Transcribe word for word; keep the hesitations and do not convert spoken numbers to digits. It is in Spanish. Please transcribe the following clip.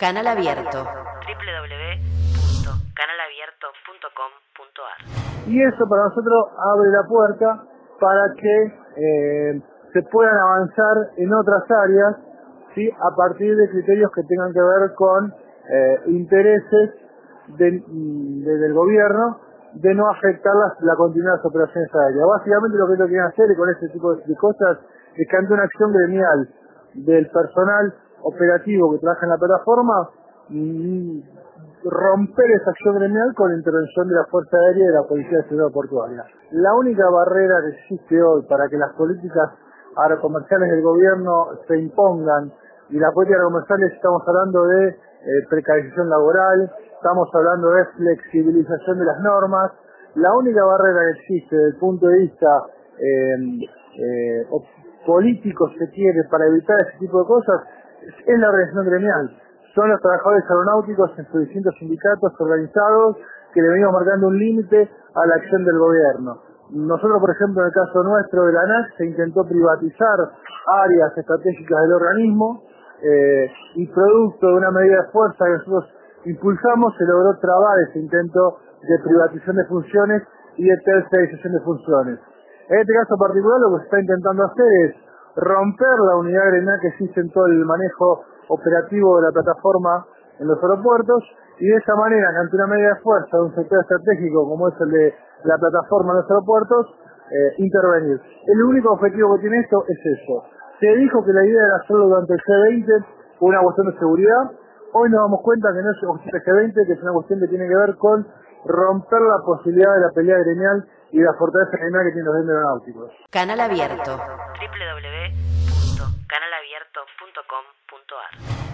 Canal Abierto. doble u doble u doble u punto canal abierto punto com punto a r. Y eso para nosotros abre la puerta para que eh, se puedan avanzar en otras áreas, ¿sí?, a partir de criterios que tengan que ver con eh, intereses de, de, del gobierno, de no afectar la, la continuidad de las operaciones aéreas. Básicamente lo que ellos quieren hacer con este tipo de cosas es que ante una acción gremial del personal operativo que trabaja en la plataforma, mmm, romper esa acción gremial con la intervención de la Fuerza Aérea y de la Policía de Seguridad Portuaria. La única barrera que existe hoy para que las políticas aerocomerciales del gobierno se impongan, y las políticas aerocomerciales estamos hablando de eh, precarización laboral, estamos hablando de flexibilización de las normas, la única barrera que existe desde el punto de vista eh, eh, político, se quiere, para evitar ese tipo de cosas, es la organización gremial. Son los trabajadores aeronáuticos en sus distintos sindicatos organizados que le venimos marcando un límite a la acción del gobierno. Nosotros, por ejemplo, en el caso nuestro de la ANAC, se intentó privatizar áreas estratégicas del organismo eh, y producto de una medida de fuerza que nosotros impulsamos, se logró trabar ese intento de privatización de funciones y de tercerización de funciones. En este caso particular, lo que se está intentando hacer es romper la unidad gremial que existe en todo el manejo operativo de la plataforma en los aeropuertos, y de esa manera, ante una medida de fuerza de un sector estratégico como es el de la plataforma en los aeropuertos, eh, intervenir. El único objetivo que tiene esto es eso. Se dijo que la idea era hacerlo durante el G veinte por una cuestión de seguridad. Hoy nos damos cuenta que no es una cuestión de G veinte, que es una cuestión que tiene que ver con romper la posibilidad de la pelea gremial y de la fortaleza gremial que tienen los gremios aeronáuticos. Canal Abierto. doble u doble u doble u punto canal abierto punto com punto a r.